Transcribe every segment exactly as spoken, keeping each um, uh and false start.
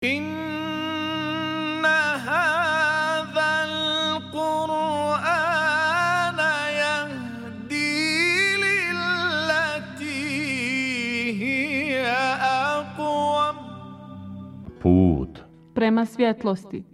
Inna hadhal Qur'ana yahdi lillati hiya aqwam. Put prema svjetlosti.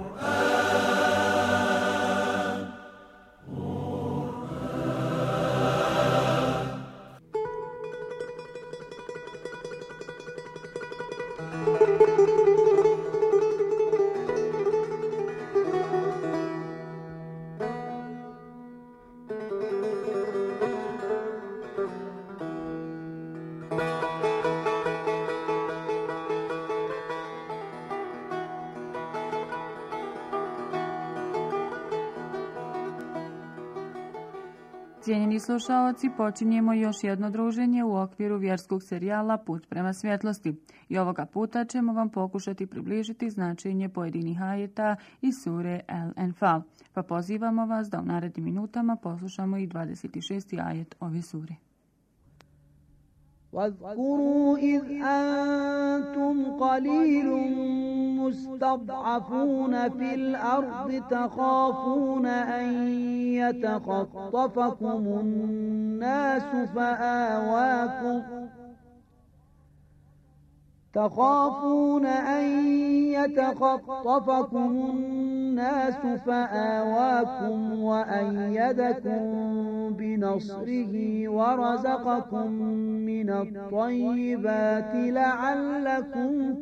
Cijenjeni slušaoci, počinjemo još jedno druženje u okviru vjerskog serijala Put prema svjetlosti. I ovoga puta ćemo vam pokušati približiti značenje pojedinih ajeta iz sure El-Enfal. Pa pozivamo vas da u narednim minutama poslušamo i dvadeset šesti ajet ove sure. واذكروا إذ أنتم قليل مستضعفون في الأرض تخافون أن يتخطفكم الناس فآواكم تخافون أن يتخطفكم الناس فآواكم وأيدكم بنصره ورزقكم من الطيبات لعلكم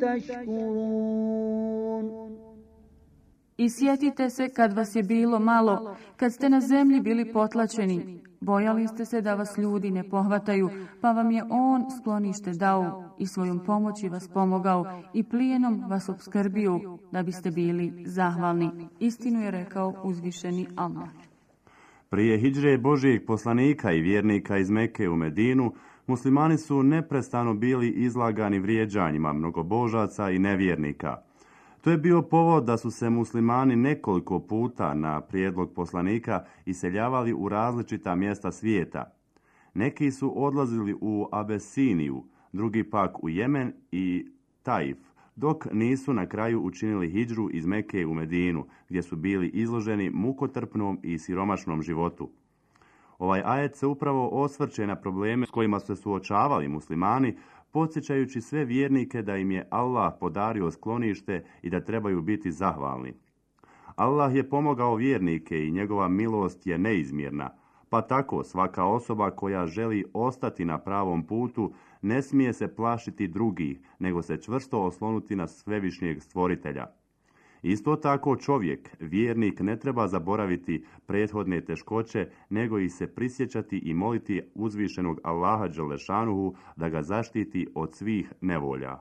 تشكرون. I sjetite se kad vas je bilo malo, kad ste na zemlji bili potlačeni. Bojali ste se da vas ljudi ne pohvataju, pa vam je on sklonište dao i svojom pomoći vas pomogao i plijenom vas opskrbio da biste bili zahvalni. Istinu je rekao uzvišeni Allah. Prije hidžre Božijeg poslanika i vjernika iz Mekke u Medinu, muslimani su neprestano bili izlagani vrijeđanjima mnogobožaca i nevjernika. To je bio povod da su se muslimani nekoliko puta na prijedlog poslanika iseljavali u različita mjesta svijeta. Neki su odlazili u Abesiniju, drugi pak u Jemen i Taif, dok nisu na kraju učinili hidžru iz Mekke u Medinu, gdje su bili izloženi mukotrpnom i siromašnom životu. Ovaj ajet se upravo osvrće na probleme s kojima su se suočavali muslimani, podsjećajući sve vjernike da im je Allah podario sklonište i da trebaju biti zahvalni. Allah je pomogao vjernike i njegova milost je neizmjerna, pa tako svaka osoba koja želi ostati na pravom putu ne smije se plašiti drugih, nego se čvrsto oslonuti na svevišnjeg stvoritelja. Isto tako čovjek, vjernik, ne treba zaboraviti prethodne teškoće, nego ih se prisjećati i moliti uzvišenog Allaha dželešanuhu da ga zaštiti od svih nevolja.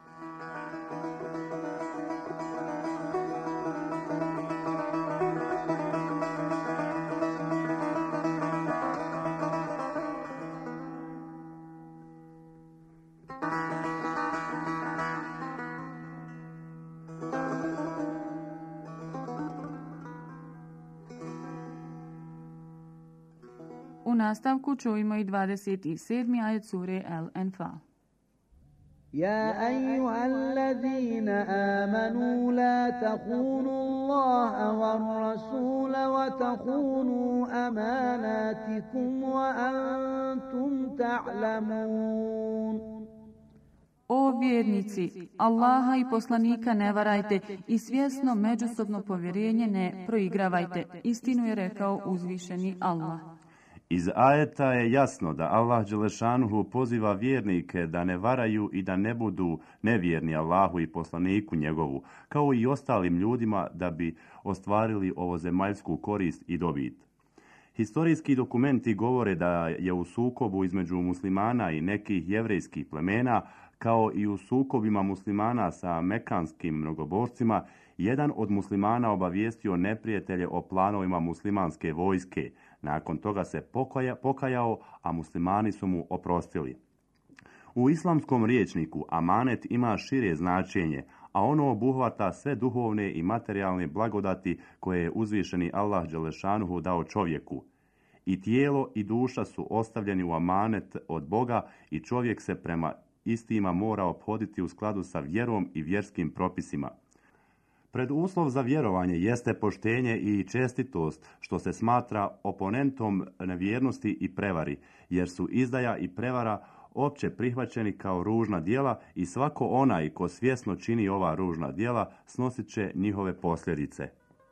U nastavku čujemo i dvadeset sedmi ajet sure El-Enfal. يا أيها الذين آمنوا لا تخونوا الله والرسول وتخونوا أماناتكم وأنتم تعلمون. O vjernici, Allaha i poslanika ne varajte i svjesno međusobno povjerenje ne proigravajte. Istinu je rekao uzvišeni Allah. Iz ajeta je jasno da Allah dželešanuhu poziva vjernike da ne varaju i da ne budu nevjerni Allahu i poslaniku njegovu, kao i ostalim ljudima da bi ostvarili ovozemaljsku korist i dobit. Historijski dokumenti govore da je u sukobu između muslimana i nekih jevrejskih plemena, kao i u sukobima muslimana sa mekanskim mnogobožcima, jedan od muslimana obavijestio neprijatelje o planovima muslimanske vojske. Nakon toga se pokaja, pokajao, a muslimani su mu oprostili. U islamskom rječniku amanet ima šire značenje, a ono obuhvata sve duhovne i materijalne blagodati koje je uzvišeni Allah dželešanuhu dao čovjeku. I tijelo i duša su ostavljeni u amanet od Boga i čovjek se prema istima mora ophoditi u skladu sa vjerom i vjerskim propisima. Preduslov za vjerovanje jeste poštenje i čestitost, što se smatra oponentom nevjernosti i prevari, jer su izdaja i prevara opće prihvaćeni kao ružna djela i svako onaj ko svjesno čini ova ružna djela snosit će njihove posljedice.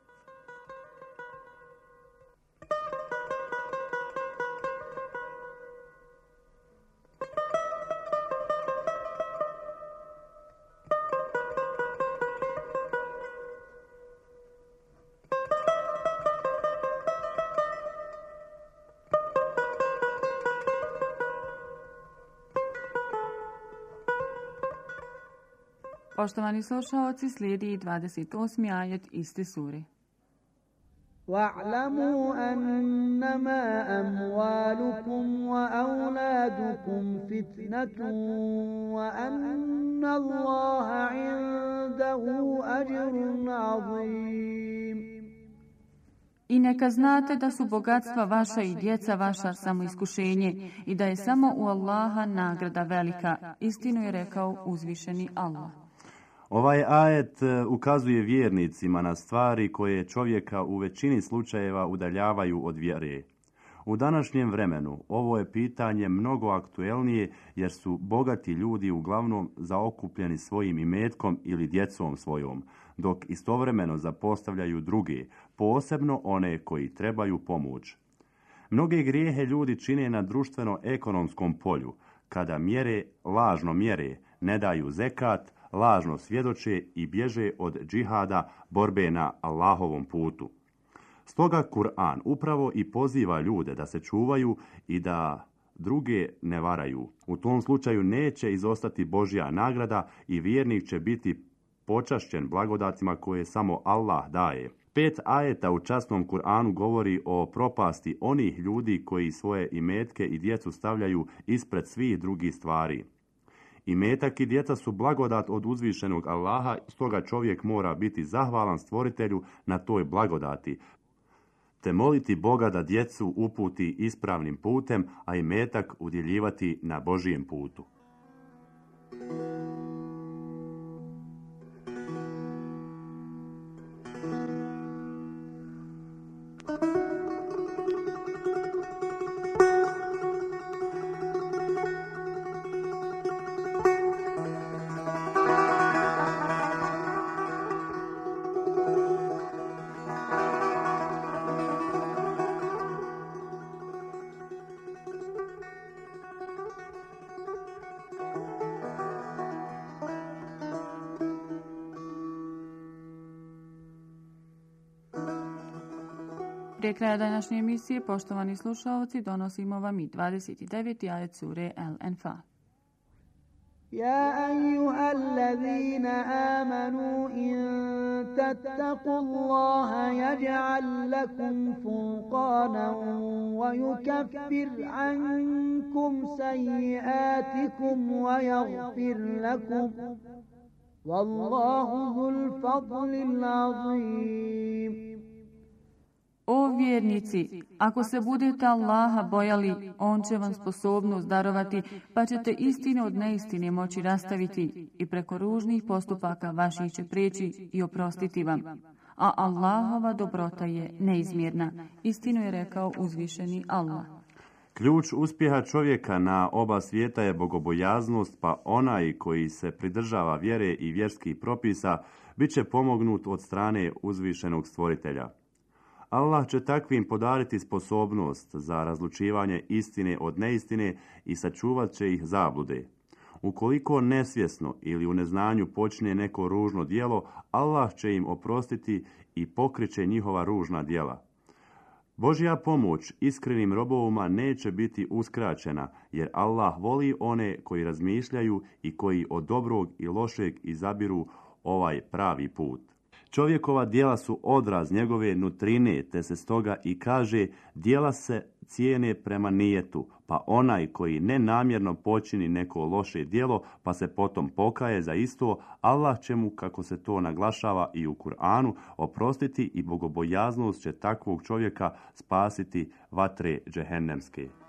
Poštovani slušaoci, slijedi dvadeset osmi ajet iste sure. وَاعْلَمُوا أَنَّمَا أَمْوَالُكُمْ وَأَوْلَادُكُمْ فِتْنَةٌ وَأَنَّ اللَّهَ عِندَهُ أَجْرٌ عَظِيمٌ. I neka znate da su bogatstva vaša i djeca vaša samo iskušenje i da je samo u Allaha nagrada velika. Istinu je rekao uzvišeni Allah. Ovaj ajet ukazuje vjernicima na stvari koje čovjeka u većini slučajeva udaljavaju od vjere. U današnjem vremenu ovo je pitanje mnogo aktuelnije jer su bogati ljudi uglavnom zaokupljeni svojim imetkom ili djecom svojom, dok istovremeno zapostavljaju druge, posebno one koji trebaju pomoć. Mnoge grijehe ljudi čine na društveno-ekonomskom polju, kada mjere, lažno mjere, ne daju zekat, lažno svjedoče i bježe od džihada, borbe na Allahovom putu. Stoga Kur'an upravo i poziva ljude da se čuvaju i da druge ne varaju. U tom slučaju neće izostati Božja nagrada i vjernik će biti počašćen blagodatima koje samo Allah daje. Pet ajeta u časnom Kur'anu govori o propasti onih ljudi koji svoje imetke i djecu stavljaju ispred svih drugih stvari. Imetak i djeca su blagodat od uzvišenog Allaha, stoga čovjek mora biti zahvalan stvoritelju na toj blagodati, te moliti Boga da djecu uputi ispravnim putem, a imetak udjeljivati na Božijem putu. Prije kraja današnje emisije, poštovani slušalci, donosimo vam i dvadeset deveti ajet sure Al-Anfal. يا أيها الذين آمنوا إن تتقوا الله يجعل لكم فرقانا ويكفر عنكم سيئاتكم ويغفر لكم والله ذو الفضل العظيم. O vjernici, ako se budete Allaha bojali, On će vam sposobnost darovati, pa ćete istine od neistine moći rastaviti i preko ružnih postupaka vaših će prijeći i oprostiti vam. A Allahova dobrota je neizmjerna. Istinu je rekao uzvišeni Allah. Ključ uspjeha čovjeka na oba svijeta je bogobojaznost, pa onaj koji se pridržava vjere i vjerskih propisa bit će pomognut od strane uzvišenog stvoritelja. Allah će takvim podariti sposobnost za razlučivanje istine od neistine i sačuvat će ih zablude. Ukoliko nesvjesno ili u neznanju počne neko ružno djelo, Allah će im oprostiti i pokriće njihova ružna djela. Božja pomoć iskrenim robovima neće biti uskraćena, jer Allah voli one koji razmišljaju i koji od dobrog i lošeg izabiru ovaj pravi put. Čovjekova djela su odraz njegove nutrine, te se stoga i kaže djela se cijene prema nijetu, pa onaj koji nenamjerno počini neko loše djelo, pa se potom pokaje za isto, Allah će mu, kako se to naglašava i u Kur'anu, oprostiti i bogobojaznost će takvog čovjeka spasiti vatre džehennemske.